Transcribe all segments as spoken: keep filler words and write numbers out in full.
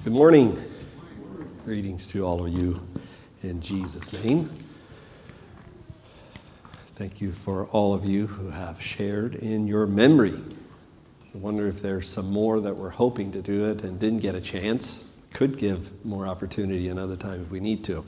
Good morning. Greetings to all of you in Jesus' name. Thank you for all of you who have shared in your memory. I wonder if there's some more that we're hoping to do it and didn't get a chance. Could give more opportunity another time if we need to.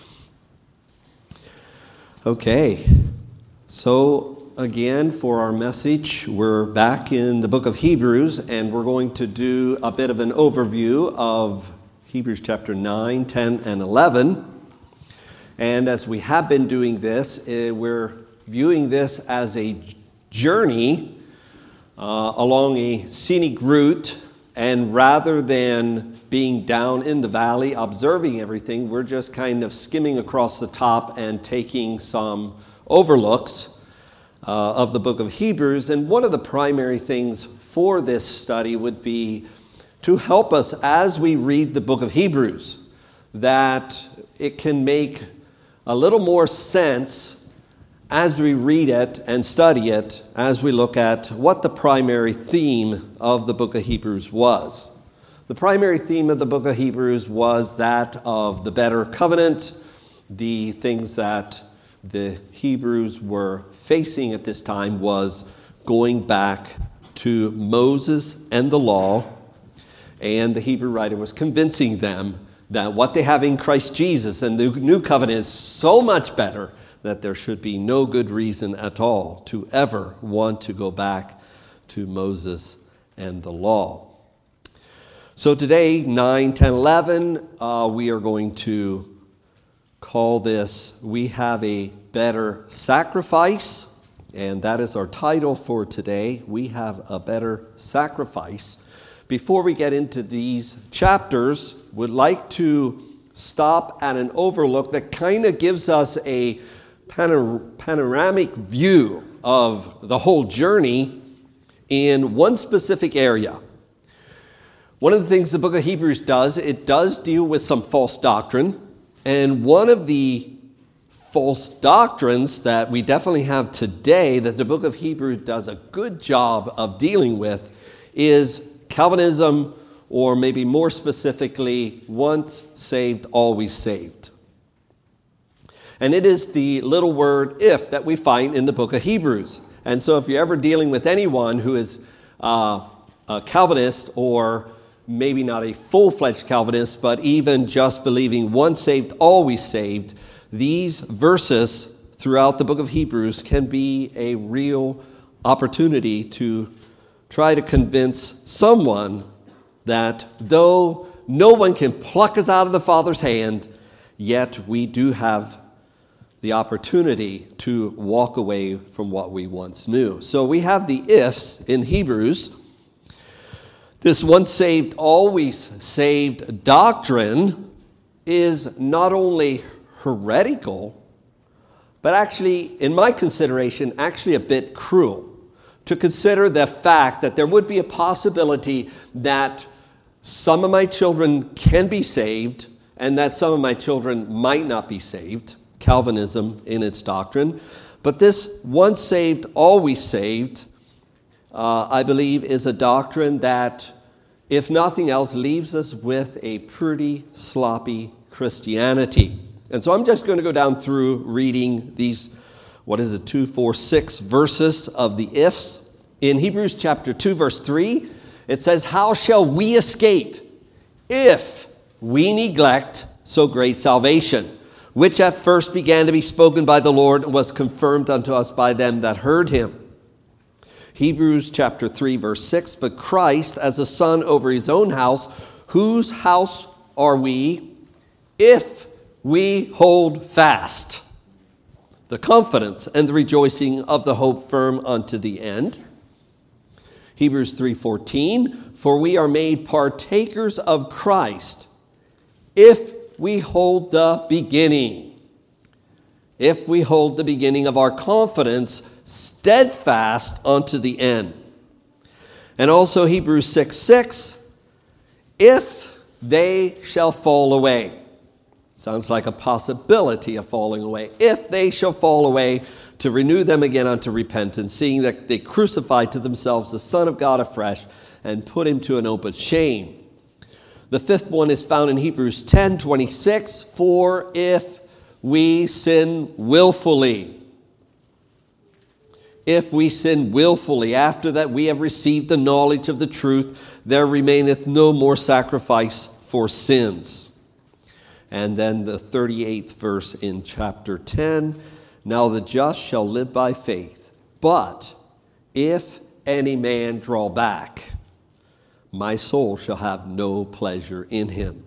Okay, so again, for our message, we're back in the book of Hebrews, and we're going to do a bit of an overview of Hebrews chapter nine, ten, and eleven. And as we have been doing this, uh, we're viewing this as a journey uh, along a scenic route, and rather than being down in the valley observing everything, we're just kind of skimming across the top and taking some overlooks Uh, of the book of Hebrews. And one of the primary things for this study would be to help us as we read the book of Hebrews, that it can make a little more sense as we read it and study it, as we look at what the primary theme of the book of Hebrews was. The primary theme of the book of Hebrews was that of the better covenant, the things that the Hebrews were facing at this time was going back to Moses and the law, and the Hebrew writer was convincing them that what they have in Christ Jesus and the new covenant is so much better that there should be no good reason at all to ever want to go back to Moses and the law. So today, nine, ten, eleven, uh, we are going to call this, We Have a Better Sacrifice, and that is our title for today, We Have a Better Sacrifice. Before we get into these chapters, would like to stop at an overlook that kind of gives us a panor- panoramic view of the whole journey in one specific area. One of the things the book of Hebrews does, it does deal with some false doctrine. And one of the false doctrines that we definitely have today that the book of Hebrews does a good job of dealing with is Calvinism, or maybe more specifically, once saved, always saved. And it is the little word if that we find in the book of Hebrews. And so if you're ever dealing with anyone who is uh, a Calvinist, or maybe not a full-fledged Calvinist, but even just believing once saved, always saved, these verses throughout the book of Hebrews can be a real opportunity to try to convince someone that though no one can pluck us out of the Father's hand, yet we do have the opportunity to walk away from what we once knew. So we have the ifs in Hebrews. This once saved, always saved doctrine is not only heretical, but actually, in my consideration, actually a bit cruel. To consider the fact that there would be a possibility that some of my children can be saved and that some of my children might not be saved, Calvinism in its doctrine. But this once saved, always saved, Uh, I believe is a doctrine that, if nothing else, leaves us with a pretty sloppy Christianity. And so I'm just going to go down through reading these, what is it, two, four, six verses of the ifs. In Hebrews chapter two, verse three, it says, "How shall we escape if we neglect so great salvation, which at first began to be spoken by the Lord and was confirmed unto us by them that heard him?" Hebrews chapter three, verse six, "But Christ as a son over his own house, whose house are we, if we hold fast the confidence and the rejoicing of the hope firm unto the end." Hebrews three fourteen, "For we are made partakers of Christ, if we hold the beginning, if we hold the beginning of our confidence steadfast unto the end." And also Hebrews six six, "If they shall fall away." Sounds like a possibility of falling away. "If they shall fall away, to renew them again unto repentance, seeing that they crucified to themselves the Son of God afresh, and put him to an open shame." The fifth one is found in Hebrews ten twenty-six. For if we sin willfully, if we sin willfully, after that we have received the knowledge of the truth, there remaineth no more sacrifice for sins. And then the thirty-eighth verse in chapter ten. Now the just shall live by faith, but if any man draw back, my soul shall have no pleasure in him.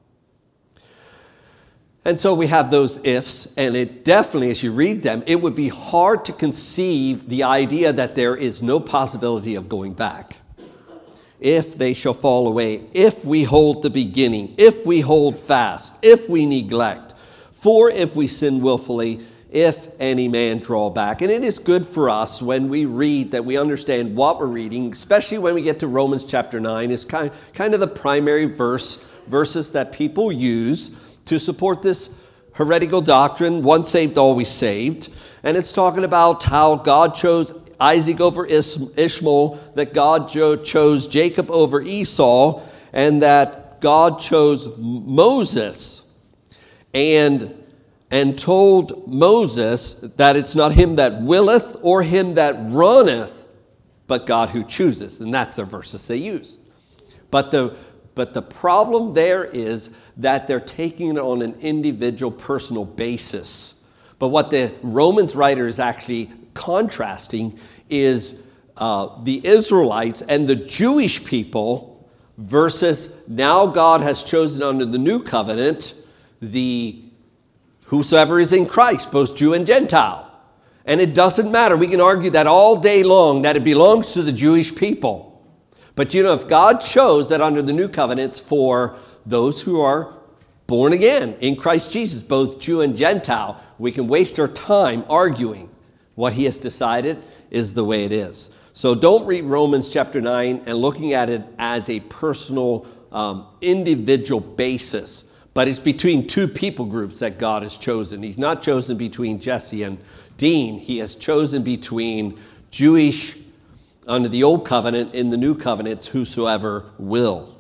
And so we have those ifs, and it definitely, as you read them, it would be hard to conceive the idea that there is no possibility of going back. If they shall fall away, if we hold the beginning, if we hold fast, if we neglect, for if we sin willfully, if any man draw back. And it is good for us when we read that we understand what we're reading, especially when we get to Romans chapter nine. It's kind, kind of the primary verse, verses that people use to support this heretical doctrine, once saved, always saved. And it's talking about how God chose Isaac over Ishmael, that God chose Jacob over Esau, and that God chose Moses and and told Moses that it's not him that willeth or him that runneth, but God who chooses. And that's the verses they use. But the, but the problem there is that they're taking it on an individual, personal basis. But what the Romans writer is actually contrasting is uh, the Israelites and the Jewish people versus now God has chosen under the new covenant the whosoever is in Christ, both Jew and Gentile. And it doesn't matter. We can argue that all day long, that it belongs to the Jewish people. But you know, if God chose that under the new covenants for those who are born again in Christ Jesus, both Jew and Gentile, we can waste our time arguing what he has decided is the way it is. So don't read Romans chapter nine and looking at it as a personal, um, individual basis. But it's between two people groups that God has chosen. He's not chosen between Jesse and Dean. He has chosen between Jewish under the old covenant and the new covenants, whosoever will.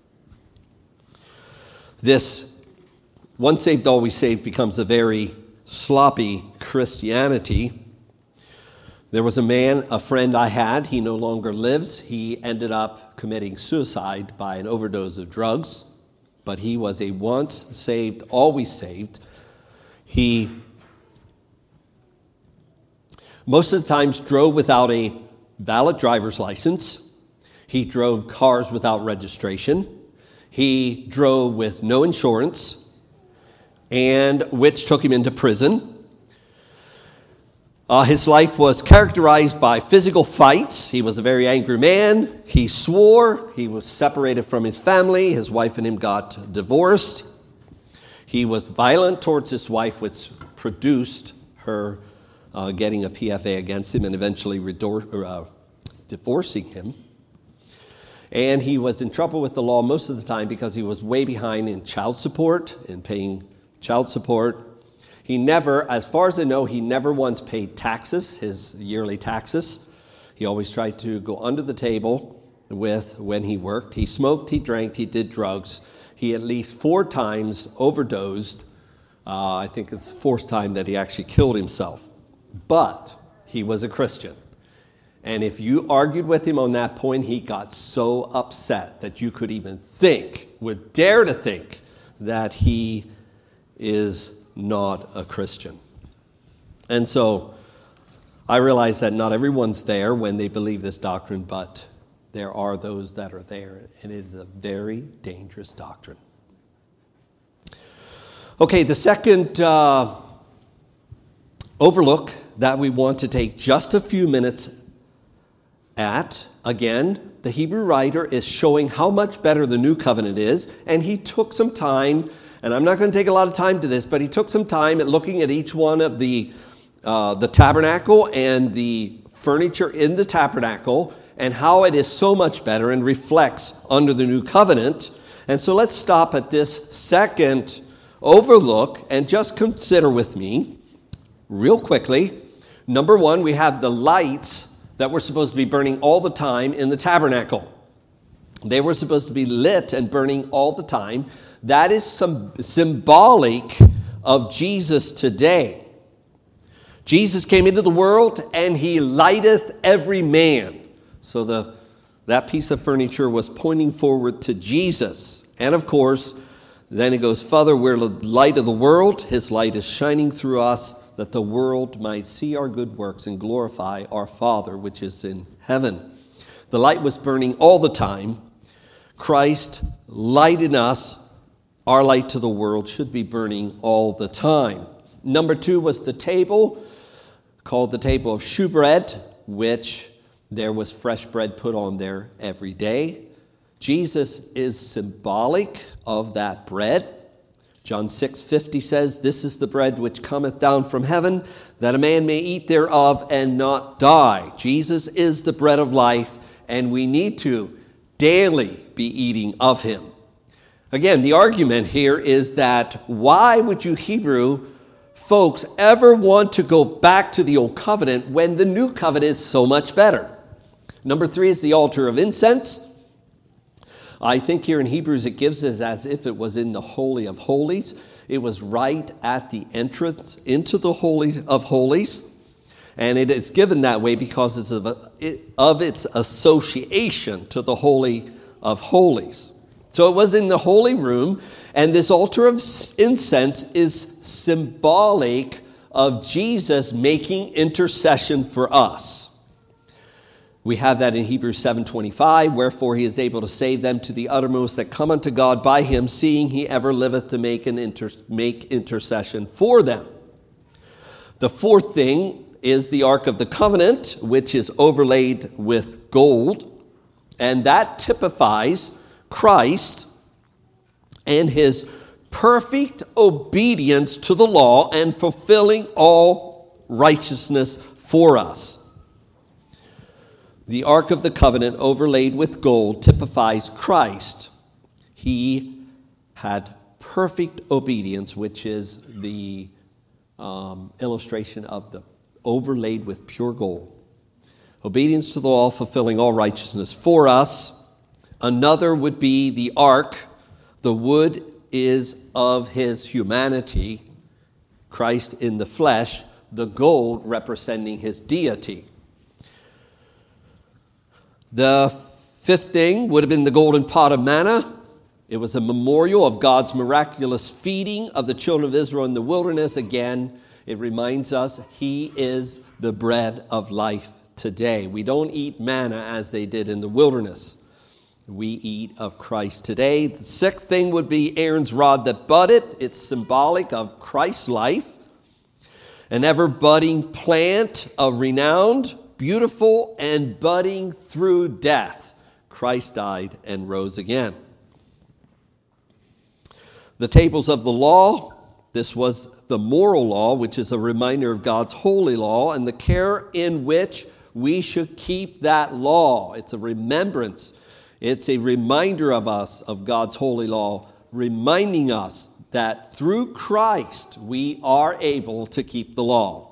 This once saved, always saved becomes a very sloppy Christianity. There was a man, a friend I had. He no longer lives. He ended up committing suicide by an overdose of drugs. But he was a once saved, always saved. He most of the times drove without a valid driver's license. He drove cars without registration. He drove with no insurance, and which took him into prison. Uh, his life was characterized by physical fights. He was a very angry man. He swore. He was separated from his family. His wife and him got divorced. He was violent towards his wife, which produced her uh, getting a P F A against him and eventually redor- uh, divorcing him. And he was in trouble with the law most of the time because he was way behind in child support, in paying child support. He never, as far as I know, he never once paid taxes, his yearly taxes. He always tried to go under the table with when he worked. He smoked, he drank, he did drugs. He at least four times overdosed. Uh, I think it's the fourth time that he actually killed himself. But he was a Christian. And if you argued with him on that point, he got so upset that you could even think, would dare to think, that he is not a Christian. And so I realize that not everyone's there when they believe this doctrine, but there are those that are there, and it is a very dangerous doctrine. Okay, the second uh, overlook that we want to take just a few minutes at, again, the Hebrew writer is showing how much better the new covenant is, and he took some time. And I'm not going to take a lot of time to this, but he took some time at looking at each one of the uh, the tabernacle and the furniture in the tabernacle and how it is so much better and reflects under the new covenant. And so let's stop at this second overlook and just consider with me real quickly. Number one, we have the lights that were supposed to be burning all the time in the tabernacle. They were supposed to be lit and burning all the time. That is some symbolic of Jesus today. Jesus came into the world and he lighteth every man. So the that piece of furniture was pointing forward to Jesus. And of course, then it goes further, we're the light of the world. His light is shining through us, that the world might see our good works and glorify our Father which is in heaven. The light was burning all the time. Christ light in us, our light to the world, should be burning all the time. Number two was the table, called the table of shewbread, which there was fresh bread put on there every day. Jesus is symbolic of that bread. John six fifty says, "This is the bread which cometh down from heaven, that a man may eat thereof and not die." Jesus is the bread of life, and we need to daily be eating of him. Again, the argument here is that why would you Hebrew folks ever want to go back to the old covenant when the new covenant is so much better? Number three is the altar of incense. I think here in Hebrews it gives it as if it was in the Holy of Holies. It was right at the entrance into the Holy of Holies. And it is given that way because it's of, of its association to the Holy of Holies. So it was in the holy room, and this altar of incense is symbolic of Jesus making intercession for us. We have that in Hebrews seven twenty-five, "Wherefore he is able to save them to the uttermost that come unto God by him, seeing he ever liveth to make an inter- make intercession for them." The fourth thing is the Ark of the Covenant, which is overlaid with gold, and that typifies Christ and his perfect obedience to the law and fulfilling all righteousness for us. The Ark of the Covenant overlaid with gold typifies Christ. He had perfect obedience, which is the um, illustration of the overlaid with pure gold. Obedience to the law, fulfilling all righteousness for us. Another would be the ark. The wood is of his humanity, Christ in the flesh, the gold representing his deity. The fifth thing would have been the golden pot of manna. It was a memorial of God's miraculous feeding of the children of Israel in the wilderness. Again, it reminds us he is the bread of life today. We don't eat manna as they did in the wilderness. We eat of Christ today. The sixth thing would be Aaron's rod that budded. It's symbolic of Christ's life. An ever-budding plant of renowned, beautiful, and budding through death. Christ died and rose again. The tables of the law. This was the moral law, which is a reminder of God's holy law and the care in which we should keep that law. It's a remembrance. It's a reminder of us of God's holy law, reminding us that through Christ we are able to keep the law.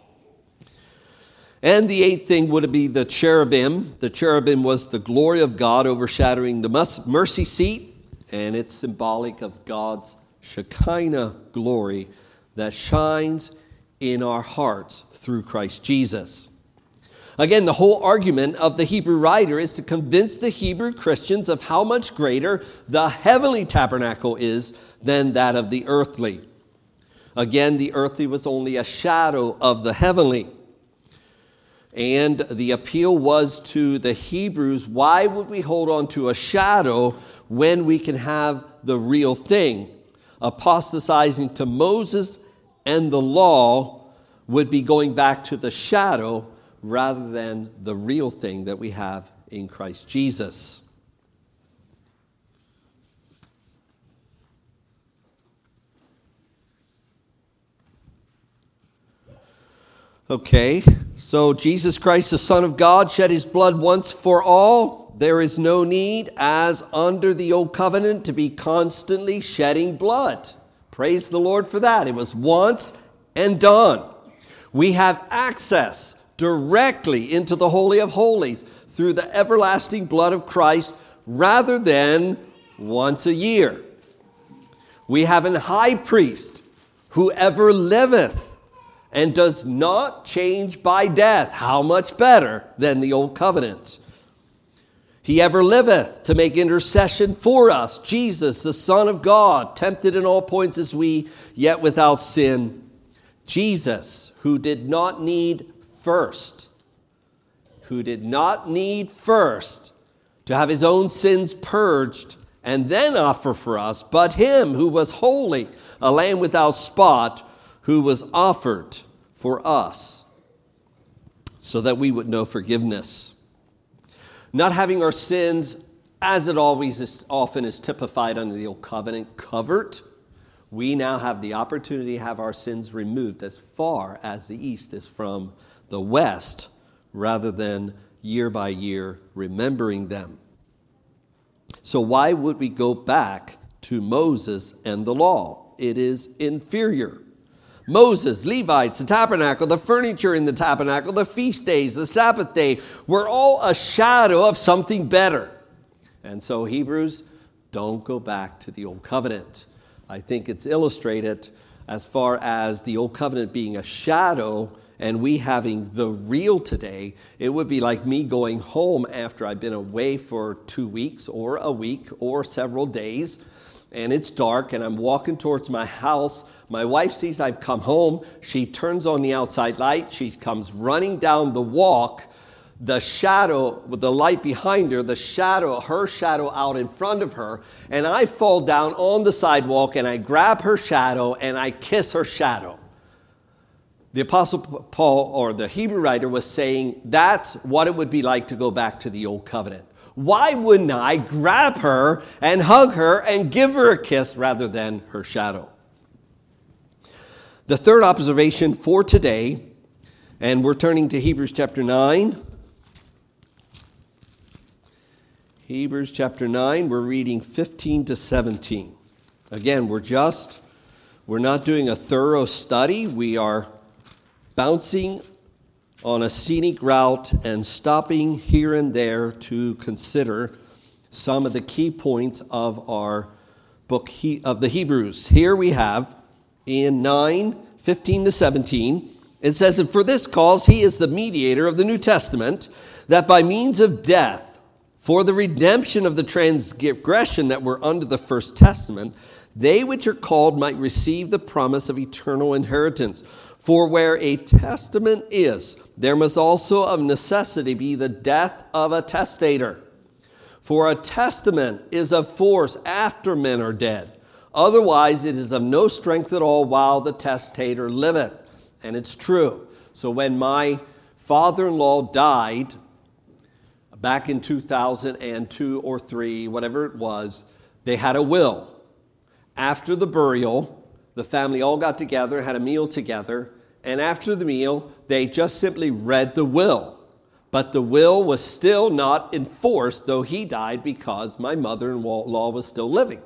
And the eighth thing would be the cherubim. The cherubim was the glory of God overshadowing the mercy seat, and it's symbolic of God's Shekinah glory that shines in our hearts through Christ Jesus. Again, the whole argument of the Hebrew writer is to convince the Hebrew Christians of how much greater the heavenly tabernacle is than that of the earthly. Again, the earthly was only a shadow of the heavenly. And the appeal was to the Hebrews, why would we hold on to a shadow when we can have the real thing? Apostatizing to Moses and the law would be going back to the shadow rather than the real thing that we have in Christ Jesus. Okay, so Jesus Christ, the Son of God, shed his blood once for all. There is no need, as under the old covenant, to be constantly shedding blood. Praise the Lord for that. It was once and done. We have access directly into the Holy of Holies through the everlasting blood of Christ, rather than once a year. We have an high priest who ever liveth and does not change by death. How much better than the old covenant? He ever liveth to make intercession for us. Jesus, the Son of God, tempted in all points as we, yet without sin. Jesus, who did not need first, who did not need first to have his own sins purged and then offer for us, but him who was holy, a lamb without spot, who was offered for us, so that we would know forgiveness. Not having our sins, as it always is, often is typified under the old covenant, covered, we now have the opportunity to have our sins removed as far as the east is from the west, rather than year by year remembering them. So why would we go back to Moses and the law? It is inferior. Moses, Levites, the tabernacle, the furniture in the tabernacle, the feast days, the Sabbath day were all a shadow of something better. And so Hebrews, don't go back to the old covenant. I think it's illustrated as far as the old covenant being a shadow and we having the real today. It would be like me going home after I've been away for two weeks or a week or several days, and it's dark and I'm walking towards my house. My wife sees I've come home. She turns on the outside light. She comes running down the walk. The shadow, with the light behind her, the shadow, her shadow out in front of her, and I fall down on the sidewalk and I grab her shadow and I kiss her shadow. The Apostle Paul, or the Hebrew writer, was saying that's what it would be like to go back to the old covenant. Why wouldn't I grab her and hug her and give her a kiss rather than her shadow? The third observation for today, and we're turning to Hebrews chapter nine. Hebrews chapter nine, we're reading fifteen to seventeen. Again, we're just, we're not doing a thorough study. We are bouncing on a scenic route and stopping here and there to consider some of the key points of our book of the Hebrews. Here we have in nine, fifteen to seventeen, it says, "And for this cause he is the mediator of the New Testament, that by means of death, for the redemption of the transgression that were under the first testament, they which are called might receive the promise of eternal inheritance. For where a testament is, there must also of necessity be the death of a testator. For a testament is of force after men are dead. Otherwise it is of no strength at all while the testator liveth." And it's true. So when my father-in-law died back in two thousand two or three, whatever it was, they had a will. After the burial, the family all got together, had a meal together, and after the meal, they just simply read the will. But the will was still not enforced, though he died, because my mother-in-law was still living.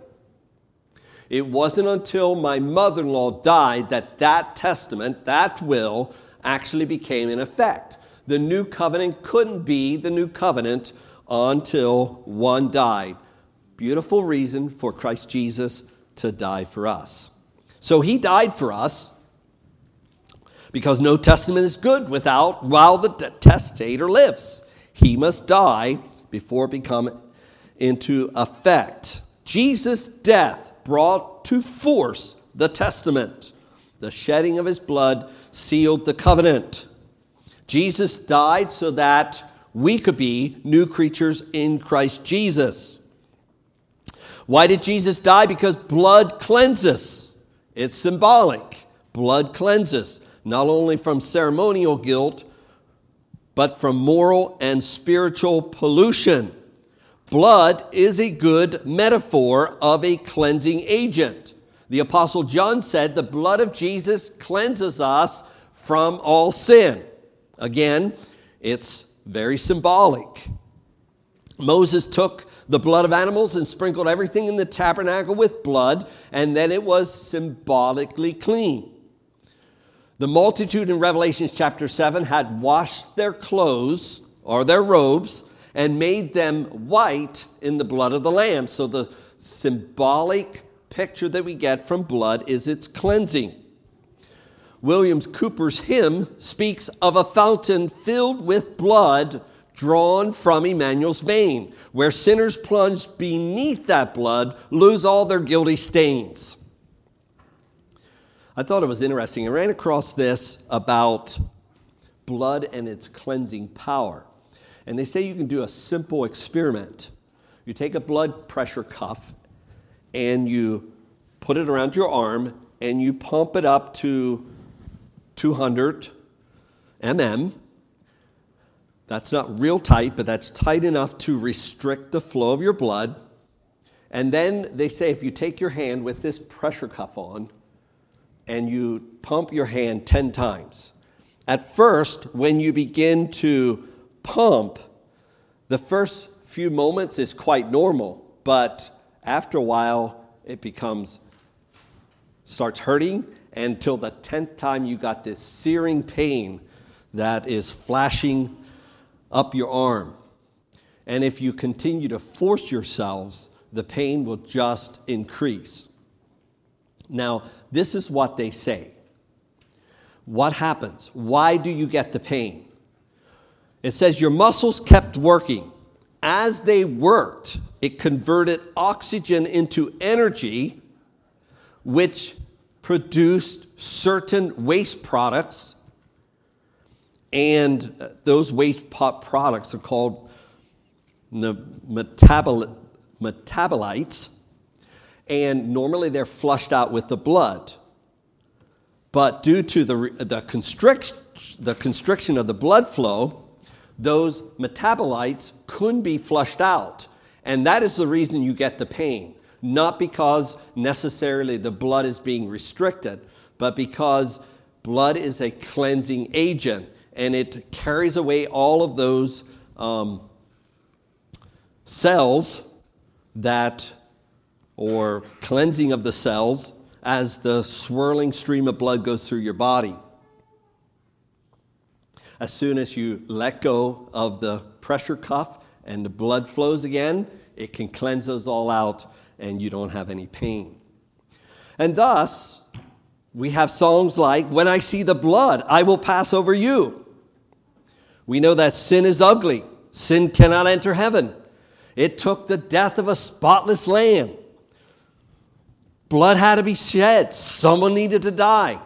It wasn't until my mother-in-law died that that testament, that will, actually became in effect. The new covenant couldn't be the new covenant until one died. Beautiful reason for Christ Jesus to die for us. So he died for us because no testament is good without while the testator lives. He must die before it become into effect. Jesus' death brought to force the testament. The shedding of his blood sealed the covenant. Jesus died so that we could be new creatures in Christ Jesus. Why did Jesus die? Because blood cleanses. It's symbolic. Blood cleanses, not only from ceremonial guilt, but from moral and spiritual pollution. Blood is a good metaphor of a cleansing agent. The Apostle John said the blood of Jesus cleanses us from all sin. Again, it's very symbolic. Moses took the blood of animals and sprinkled everything in the tabernacle with blood, and then it was symbolically clean. The multitude in Revelation chapter seven had washed their clothes or their robes, and made them white in the blood of the Lamb. So the symbolic picture that we get from blood is its cleansing. William Cowper's hymn speaks of a fountain filled with blood drawn from Emmanuel's vein, where sinners plunged beneath that blood lose all their guilty stains. I thought it was interesting. I ran across this about blood and its cleansing power. And they say you can do a simple experiment. You take a blood pressure cuff and you put it around your arm and you pump it up to two hundred millimeters. That's not real tight, but that's tight enough to restrict the flow of your blood. And then they say if you take your hand with this pressure cuff on and you pump your hand ten times, at first, when you begin to pump, the first few moments is quite normal, but after a while, it becomes, starts hurting, until the tenth time you got this searing pain that is flashing up your arm. And if you continue to force yourselves, the pain will just increase. Now, this is what they say. What happens? Why do you get the pain? It says your muscles kept working. As they worked, it converted oxygen into energy, which produced certain waste products. And those waste products are called metabol- metabolites. And normally they're flushed out with the blood. But due to the, the, constrict, the constriction of the blood flow, those metabolites couldn't be flushed out. And that is the reason you get the pain. Not because necessarily the blood is being restricted, but because blood is a cleansing agent. And it carries away all of those um, cells that, or cleansing of the cells as the swirling stream of blood goes through your body. As soon as you let go of the pressure cuff and the blood flows again, it can cleanse those all out and you don't have any pain. And thus, we have songs like, "When I see the blood, I will pass over you." We know that sin is ugly. Sin cannot enter heaven. It took the death of a spotless lamb. Blood had to be shed. Someone needed to die.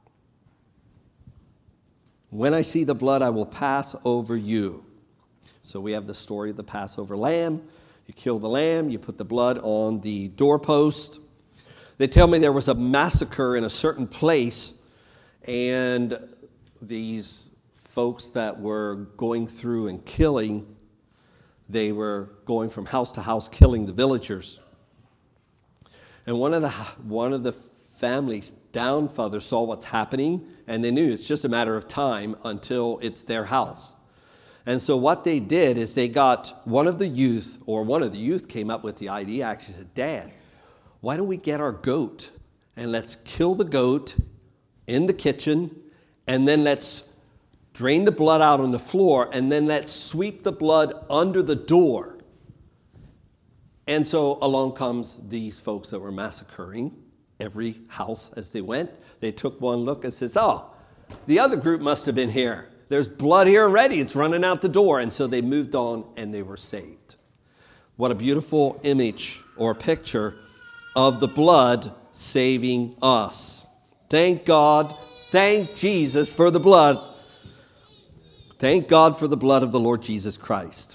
When I see the blood, I will pass over you. So we have the story of the Passover lamb. You kill the lamb, you put the blood on the doorpost. They tell me there was a massacre in a certain place, and these folks that were going through and killing, they were going from house to house killing the villagers. And one of the one of the families down further saw what's happening, and they knew it's just a matter of time until it's their house. And so what they did is they got one of the youth, or one of the youth came up with the idea, actually said, "Dad, why don't we get our goat and let's kill the goat in the kitchen, and then let's drain the blood out on the floor, and then let's sweep the blood under the door." And so along comes these folks that were massacring every house as they went. They took one look and says, "Oh, the other group must have been here. There's blood here already. It's running out the door." And so they moved on and they were saved. What a beautiful image or picture of the blood saving us. Thank God. Thank Jesus for the blood. Thank God for the blood of the Lord Jesus Christ.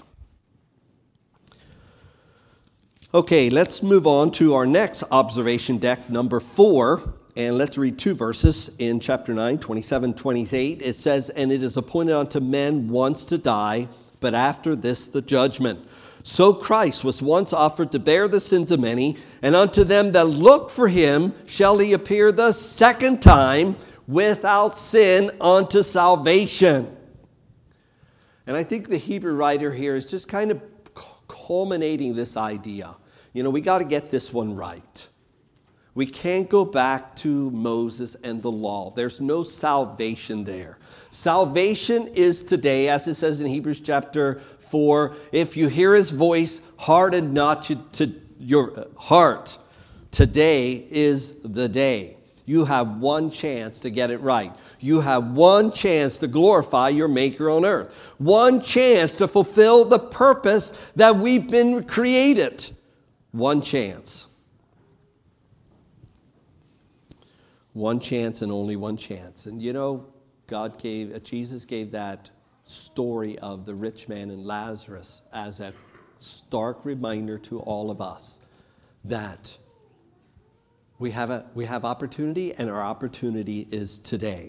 Okay, let's move on to our next observation deck, number four. And let's read two verses in chapter nine, twenty-seven, twenty-eight. It says, "And it is appointed unto men once to die, but after this the judgment. So Christ was once offered to bear the sins of many, and unto them that look for him shall he appear the second time without sin unto salvation." And I think the Hebrew writer here is just kind of culminating this idea. You know, we got to get this one right. We can't go back to Moses and the law. There's no salvation there. Salvation is today, as it says in Hebrews chapter four, if you hear his voice, harden not to, to your heart. Today is the day. You have one chance to get it right. You have one chance to glorify your Maker on earth. One chance to fulfill the purpose that we've been created. One chance. One chance and only one chance. And you know, God gave, Jesus gave that story of the rich man and Lazarus as a stark reminder to all of us that we have a we have opportunity, and our opportunity is today.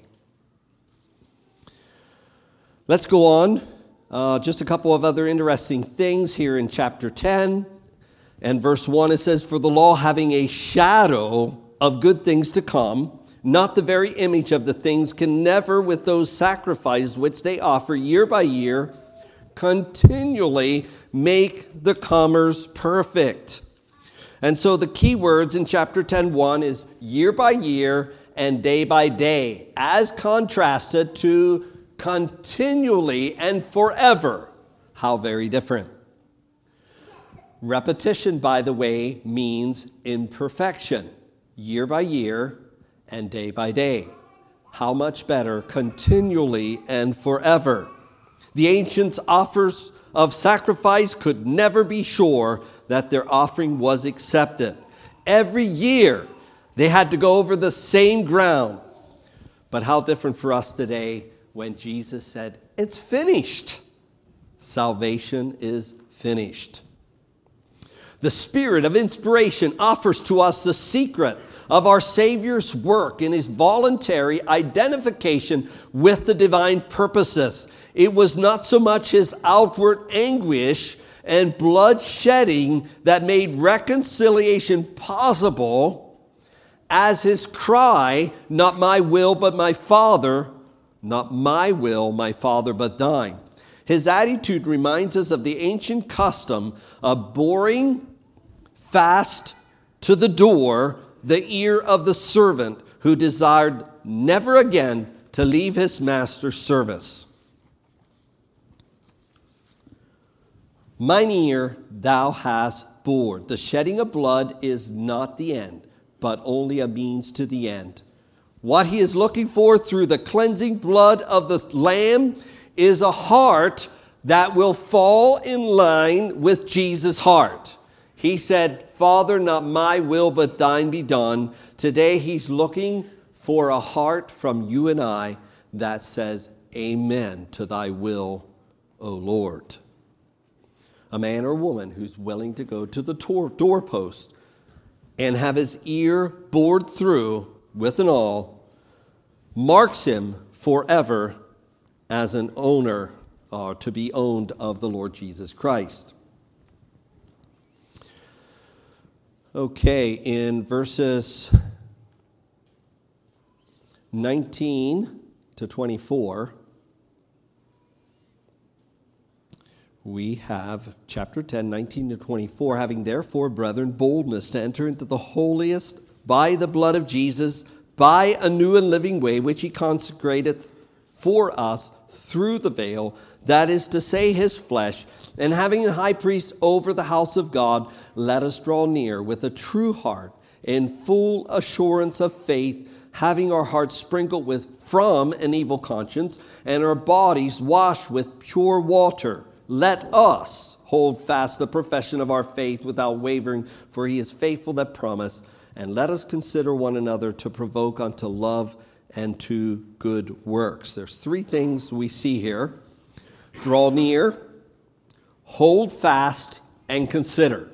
Let's go on. Uh, just a couple of other interesting things here in chapter ten and verse one. It says, "For the law, having a shadow of good things to come, not the very image of the things, can never, with those sacrifices which they offer year by year, continually make the comers perfect." And so the key words in chapter ten one is year by year and day by day, as contrasted to continually and forever. How very different. Repetition, by the way, means imperfection. Year by year and day by day. How much better continually and forever. The ancients' offers of sacrifice could never be sure that their offering was accepted. Every year they had to go over the same ground. But how different for us today when Jesus said, "It's finished." Salvation is finished. The Spirit of inspiration offers to us the secret of our Savior's work in his voluntary identification with the divine purposes. It was not so much his outward anguish and blood shedding that made reconciliation possible as his cry, "Not my will, but my Father, not my will, my Father, but thine." His attitude reminds us of the ancient custom of boring fast to the door the ear of the servant who desired never again to leave his master's service. "Mine ear thou hast bored." The shedding of blood is not the end, but only a means to the end. What he is looking for through the cleansing blood of the Lamb is a heart that will fall in line with Jesus' heart. He said, "Father, not my will, but thine be done." Today he's looking for a heart from you and I that says, "Amen to thy will, O Lord." A man or woman who's willing to go to the tor- doorpost and have his ear bored through with an awl marks him forever as an owner or uh, to be owned of the Lord Jesus Christ. Okay, in verses nineteen to twenty-four, we have chapter ten, nineteen to twenty-four, "Having therefore, brethren, boldness to enter into the holiest by the blood of Jesus, by a new and living way, which he consecrated for us through the veil, that is to say, his flesh. And having a high priest over the house of God, let us draw near with a true heart, in full assurance of faith, having our hearts sprinkled with from an evil conscience, and our bodies washed with pure water. Let us hold fast the profession of our faith without wavering, for he is faithful that promised. And let us consider one another to provoke unto love and to good works." There's three things we see here. Draw near, hold fast, and consider.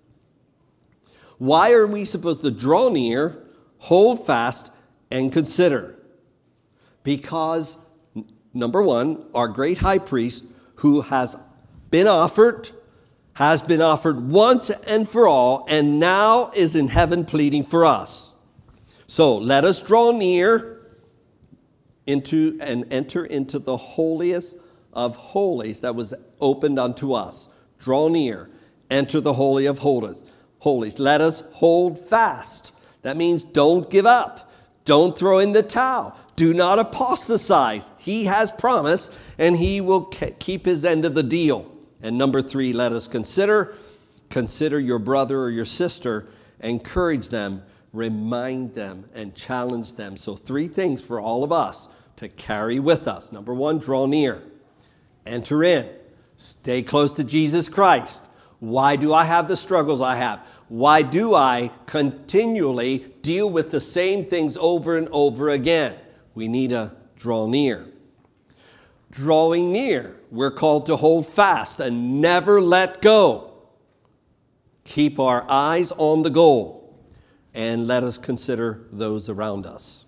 Why are we supposed to draw near, hold fast, and consider? Because, number one, our great high priest, who has been offered, has been offered once and for all, and now is in heaven pleading for us. So let us draw near into and enter into the holiest of holies that was opened unto us. Draw near, enter the holy of holies. Holies. Let us hold fast. That means don't give up. Don't throw in the towel. Do not apostatize. He has promised, and he will keep his end of the deal. And number three, let us consider, consider your brother or your sister, encourage them, remind them, and challenge them. So three things for all of us to carry with us. Number one, draw near. Enter in. Stay close to Jesus Christ. Why do I have the struggles I have? Why do I continually deal with the same things over and over again? We need to draw near. Drawing near, we're called to hold fast and never let go. Keep our eyes on the goal, and let us consider those around us.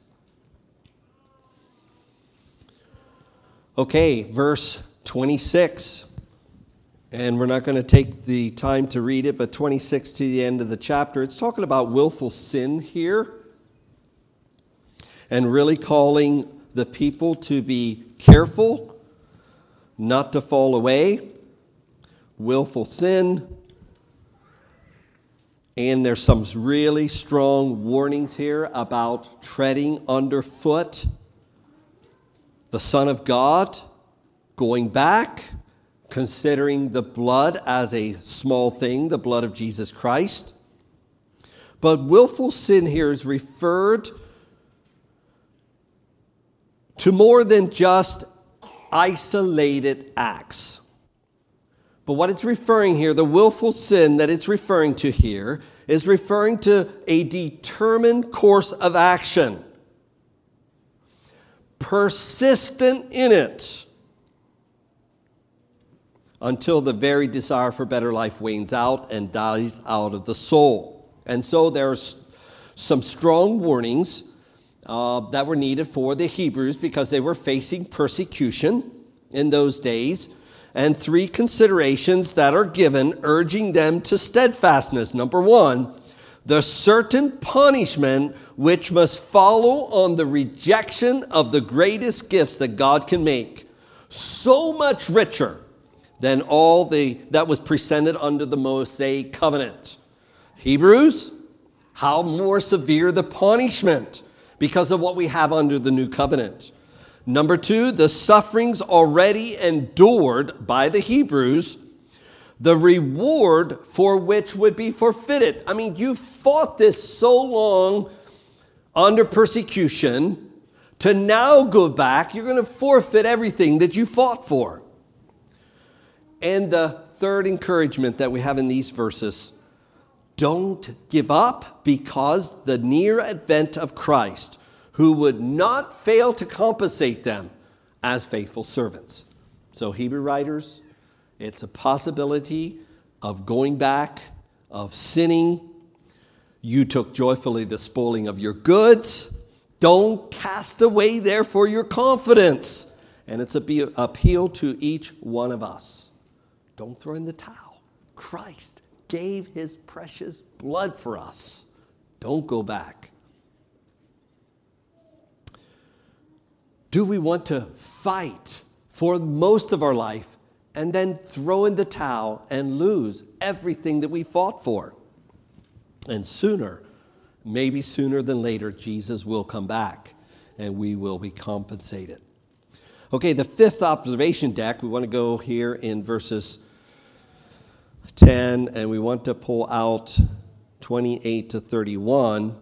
Okay, verse twenty-six. And we're not going to take the time to read it, but twenty-six to the end of the chapter. It's talking about willful sin here. And really calling the people to be careful, not to fall away. Willful sin. And there's some really strong warnings here about treading underfoot the Son of God, going back, considering the blood as a small thing, the blood of Jesus Christ. But willful sin here is referred to more than just isolated acts. But what it's referring here, the willful sin that it's referring to here, is referring to a determined course of action. Persistent in it. Until the very desire for better life wanes out and dies out of the soul. And so there's some strong warnings uh, that were needed for the Hebrews because they were facing persecution in those days. And three considerations that are given urging them to steadfastness. Number one, the certain punishment which must follow on the rejection of the greatest gifts that God can make. So much richer than all the that was presented under the Mosaic covenant. Hebrews, how more severe the punishment because of what we have under the new covenant. Number two, the sufferings already endured by the Hebrews, the reward for which would be forfeited. I mean, you fought this so long under persecution, to now go back, you're going to forfeit everything that you fought for. And the third encouragement that we have in these verses, don't give up because the near advent of Christ, who would not fail to compensate them as faithful servants. So Hebrew writers, it's a possibility of going back, of sinning. You took joyfully the spoiling of your goods. Don't cast away therefore your confidence. And it's an appeal to each one of us. Don't throw in the towel. Christ gave his precious blood for us. Don't go back. Do we want to fight for most of our life and then throw in the towel and lose everything that we fought for? And sooner, maybe sooner than later, Jesus will come back and we will be compensated. Okay, the fifth observation deck, we want to go here in verses ten, and we want to pull out twenty-eight to thirty-one.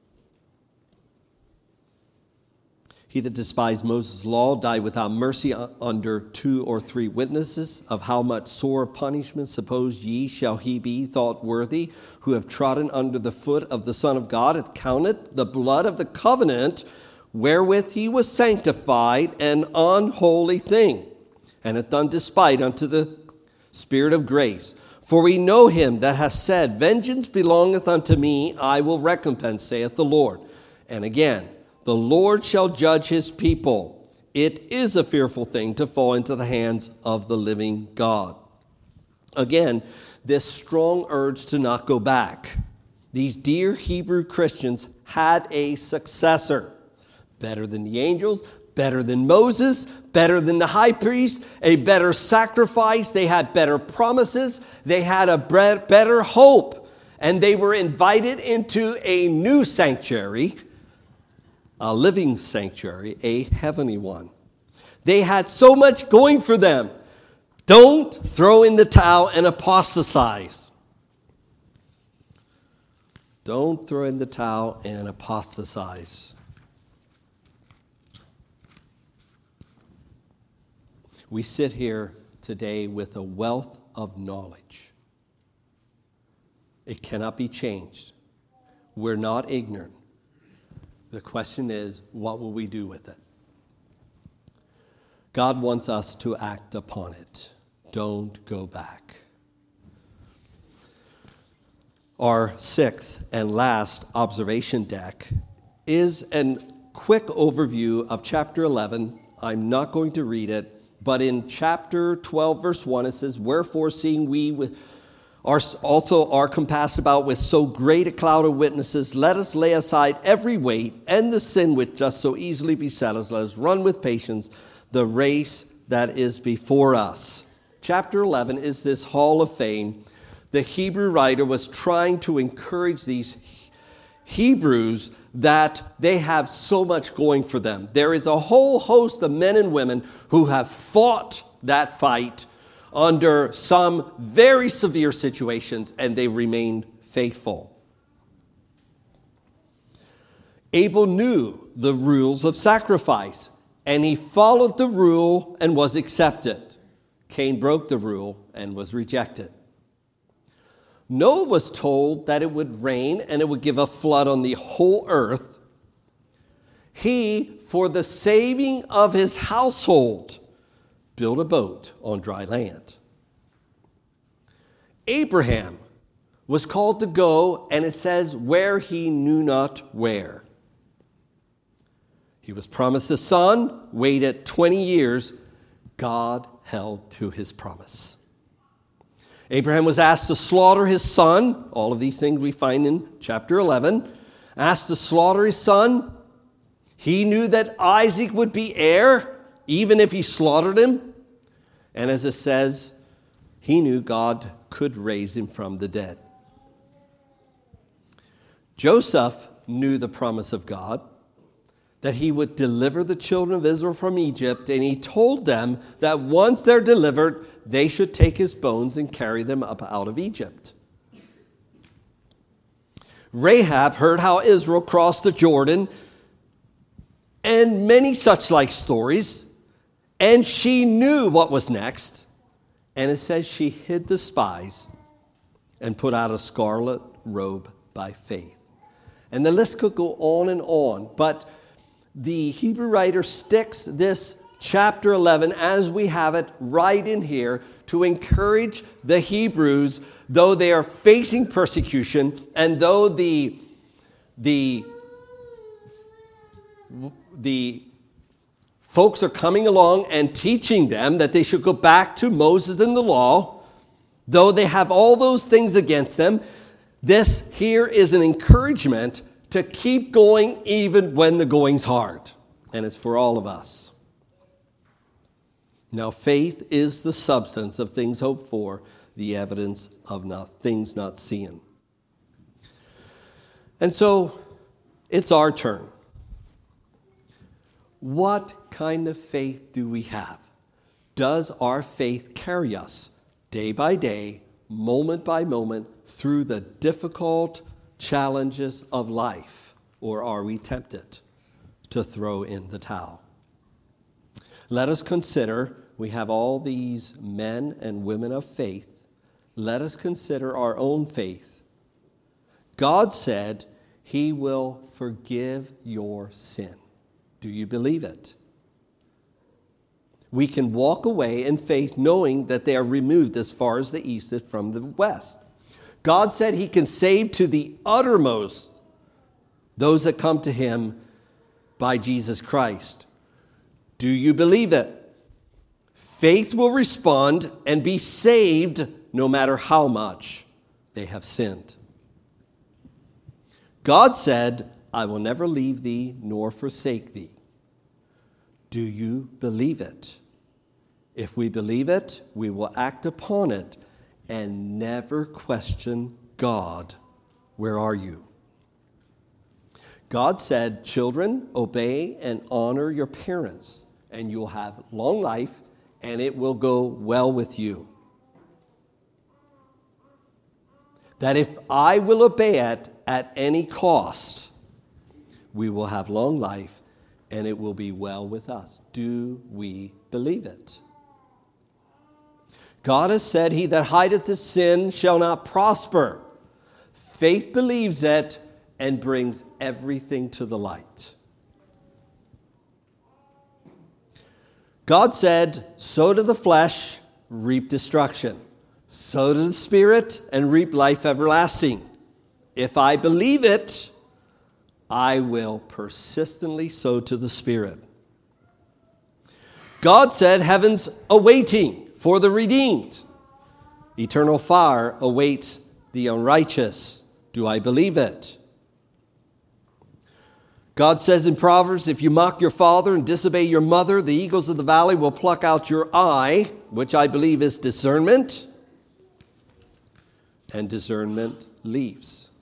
He that despised Moses' law died without mercy under two or three witnesses. Of how much sore punishment, suppose ye, shall he be thought worthy, who have trodden under the foot of the Son of God, hath counted the blood of the covenant, wherewith he was sanctified, an unholy thing, and hath done despite unto the Spirit of grace. For we know him that hath said, vengeance belongeth unto me, I will recompense, saith the Lord. And again, the Lord shall judge his people. It is a fearful thing to fall into the hands of the living God. Again, this strong urge to not go back. These dear Hebrew Christians had a successor. Better than the angels, better than Moses, better than the high priest, a better sacrifice. They had better promises. They had a better hope. and they were invited into a new sanctuary, a living sanctuary, a heavenly one. They had so much going for them. Don't throw in the towel and apostatize. Don't throw in the towel and apostatize. We sit here today with a wealth of knowledge. It cannot be changed. We're not ignorant. The question is, what will we do with it? God wants us to act upon it. Don't go back. Our sixth and last observation deck is a quick overview of chapter eleven. I'm not going to read it. But in chapter twelve, verse one, it says, "Wherefore, seeing we with are also are compassed about with so great a cloud of witnesses, let us lay aside every weight and the sin which does so easily beset us. Let us run with patience the race that is before us." Chapter eleven is this hall of fame. The Hebrew writer was trying to encourage these Hebrews that they have so much going for them. There is a whole host of men and women who have fought that fight under some very severe situations, and they remained faithful. Abel knew the rules of sacrifice, and he followed the rule and was accepted. Cain broke the rule and was rejected. Noah was told that it would rain and it would give a flood on the whole earth. He, for the saving of his household, built a boat on dry land. Abraham was called to go, and it says, where he knew not where. He was promised a son, waited twenty years. God held to his promise. Abraham was asked to slaughter his son. All of these things we find in chapter eleven. Asked to slaughter his son. He knew that Isaac would be heir, even if he slaughtered him. And as it says, he knew God could raise him from the dead. Joseph knew the promise of God, that he would deliver the children of Israel from Egypt, and he told them that once they're delivered, they should take his bones and carry them up out of Egypt. Rahab heard how Israel crossed the Jordan, and many such like stories, and she knew what was next. And it says she hid the spies and put out a scarlet robe by faith. And the list could go on and on, but the Hebrew writer sticks this chapter eleven as we have it right in here to encourage the Hebrews, though they are facing persecution and though the, the, the folks are coming along and teaching them that they should go back to Moses and the law, though they have all those things against them, this here is an encouragement to keep going even when the going's hard. And it's for all of us. Now, faith is the substance of things hoped for, the evidence of not, things not seen. And so, it's our turn. What kind of faith do we have? Does our faith carry us day by day, moment by moment, through the difficult challenges of life? Or are we tempted to throw in the towel? Let us consider, we have all these men and women of faith. Let us consider our own faith. God said he will forgive your sin. Do you believe it? We can walk away in faith knowing that they are removed as far as the east is from the west. God said he can save to the uttermost those that come to him by Jesus Christ. Do you believe it? Faith will respond and be saved no matter how much they have sinned. God said, I will never leave thee nor forsake thee. Do you believe it? If we believe it, we will act upon it and never question God where are you? God said, children, obey and honor your parents, and you'll have long life, and it will go well with you. That if I will obey it at any cost, we will have long life, and it will be well with us. Do we believe it? God has said, he that hideth his sin shall not prosper. Faith believes it and brings everything to the light. God said, sow to the flesh, reap destruction. Sow to the Spirit, and reap life everlasting. If I believe it, I will persistently sow to the Spirit. God said, heaven's awaiting for the redeemed. Eternal fire awaits the unrighteous. Do I believe it? God says in Proverbs, if you mock your father and disobey your mother, the eagles of the valley will pluck out your eye, which I believe is discernment. And discernment leaves.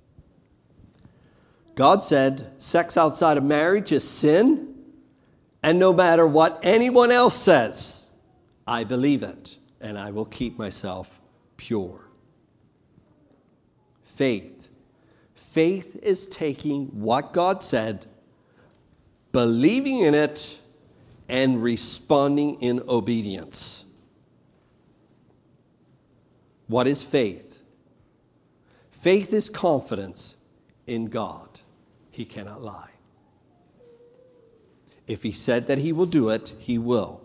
God said, sex outside of marriage is sin, and no matter what anyone else says, I believe it, and I will keep myself pure. Faith. Faith is taking what God said, believing in it, and responding in obedience. What is faith? Faith is confidence in God. He cannot lie. If he said that he will do it, he will.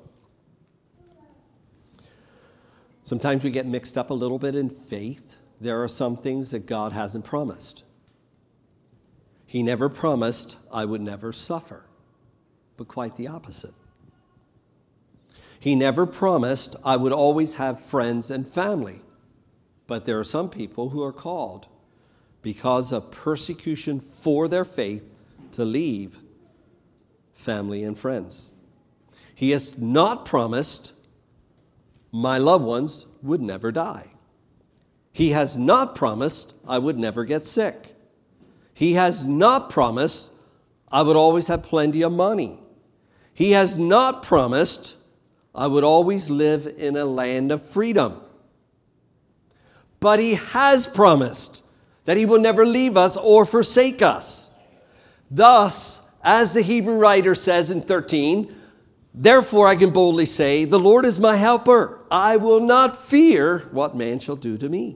Sometimes we get mixed up a little bit in faith. There are some things that God hasn't promised. He never promised I would never suffer, but quite the opposite. He never promised I would always have friends and family, but there are some people who are called because of persecution for their faith to leave family and friends. He has not promised my loved ones would never die. He has not promised I would never get sick. He has not promised I would always have plenty of money. He has not promised I would always live in a land of freedom. But he has promised that he will never leave us or forsake us. Thus, as the Hebrew writer says in thirteen, therefore I can boldly say, the Lord is my helper. I will not fear what man shall do to me.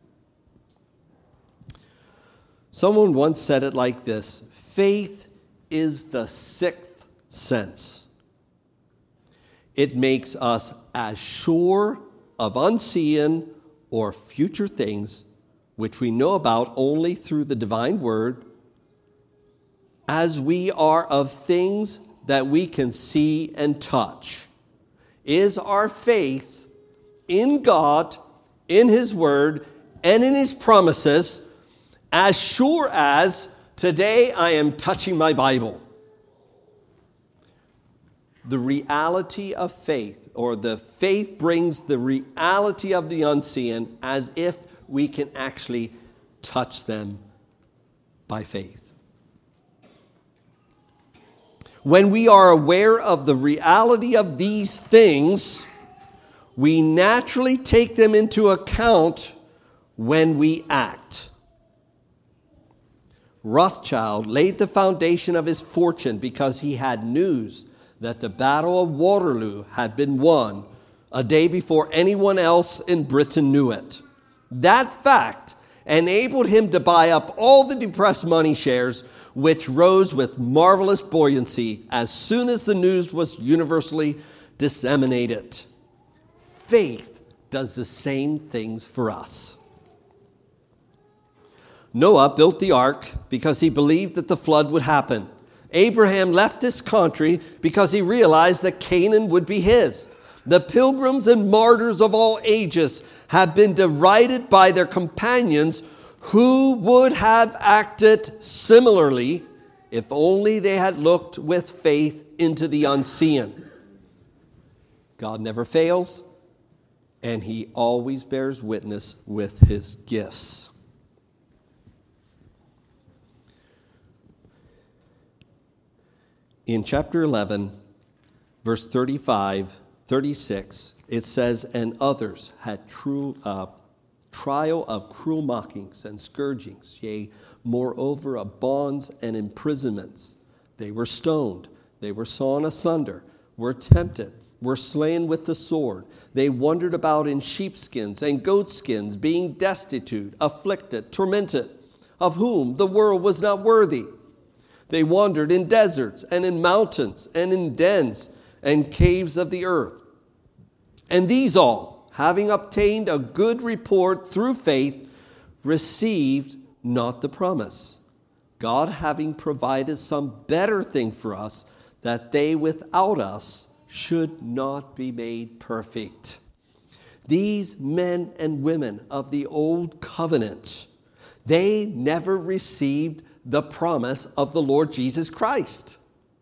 Someone once said it like this: faith is the sixth sense. It makes us as sure of unseen or future things, which we know about only through the divine word, as we are of things that we can see and touch. Is our faith in God, in his word, and in his promises as sure as today I am touching my Bible? The reality of faith, or the faith brings the reality of the unseen as if we can actually touch them by faith. When we are aware of the reality of these things, we naturally take them into account when we act. Rothschild laid the foundation of his fortune because he had news that the Battle of Waterloo had been won a day before anyone else in Britain knew it. That fact enabled him to buy up all the depressed money shares, which rose with marvelous buoyancy as soon as the news was universally disseminated. Faith does the same things for us. Noah built the ark because he believed that the flood would happen. Abraham left his country because he realized that Canaan would be his. The pilgrims and martyrs of all ages have been derided by their companions who would have acted similarly if only they had looked with faith into the unseen. God never fails, and he always bears witness with his gifts. in chapter eleven, verse thirty-five, thirty-six, it says, "And others had true uh, trial of cruel mockings and scourgings, yea, moreover of bonds and imprisonments. They were stoned, they were sawn asunder, were tempted, were slain with the sword. They wandered about in sheepskins and goatskins, being destitute, afflicted, tormented, of whom the world was not worthy. They wandered in deserts and in mountains and in dens and caves of the earth. And these all, having obtained a good report through faith, received not the promise, God having provided some better thing for us, that they without us should not be made perfect." These men and women of the old covenant, they never received the promise of the Lord Jesus Christ.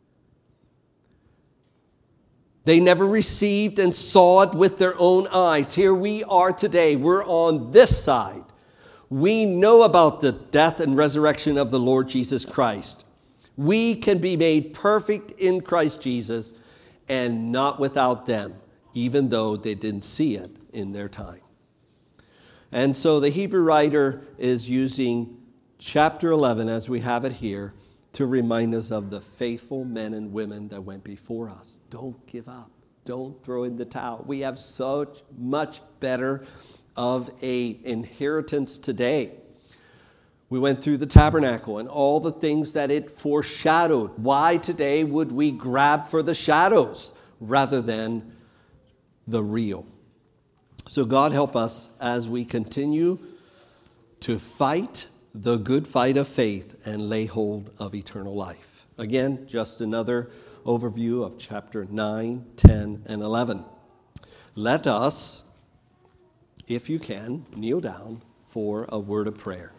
They never received and saw it with their own eyes. Here we are today. We're on this side. We know about the death and resurrection of the Lord Jesus Christ. We can be made perfect in Christ Jesus and not without them, even though they didn't see it in their time. And so the Hebrew writer is using chapter eleven, as we have it here, to remind us of the faithful men and women that went before us. Don't give up. Don't throw in the towel. We have so much better of a inheritance today. We went through the tabernacle and all the things that it foreshadowed. Why today would we grab for the shadows rather than the real? So God help us as we continue to fight the good fight of faith and lay hold of eternal life. Again, just another overview of chapter nine, ten, and eleven. Let us, if you can, kneel down for a word of prayer.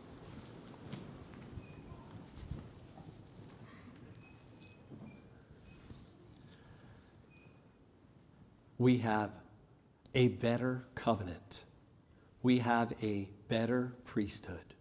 We have a better covenant. We have a better priesthood.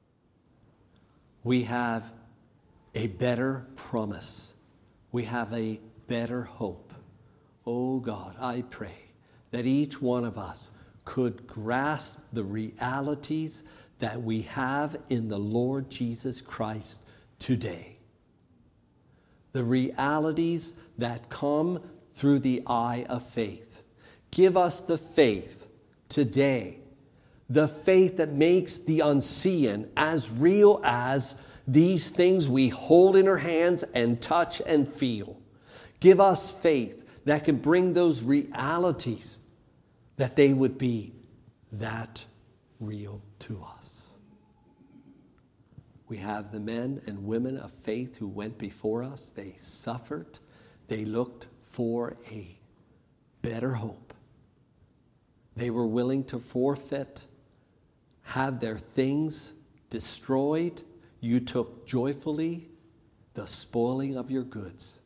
We have a better promise. We have a better hope. Oh God, I pray that each one of us could grasp the realities that we have in the Lord Jesus Christ today. The realities that come through the eye of faith. Give us the faith today, the faith that makes the unseen as real as these things we hold in our hands and touch and feel. Give us faith that can bring those realities, that they would be that real to us. We have the men and women of faith who went before us. They suffered. They looked for a better hope. They were willing to forfeit, have their things destroyed. You took joyfully the spoiling of your goods.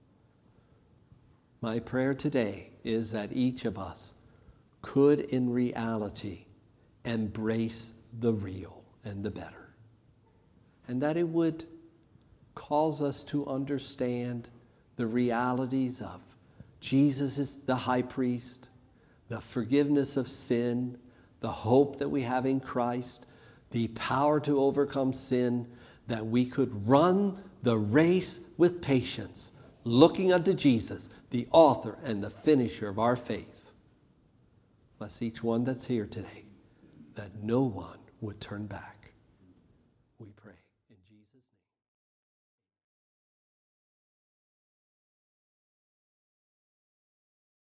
My prayer today is that each of us could in reality embrace the real and the better. And that it would cause us to understand the realities of Jesus is the high priest, the forgiveness of sin, the hope that we have in Christ, the power to overcome sin, that we could run the race with patience, looking unto Jesus, the author and the finisher of our faith. Bless each one that's here today, that no one would turn back.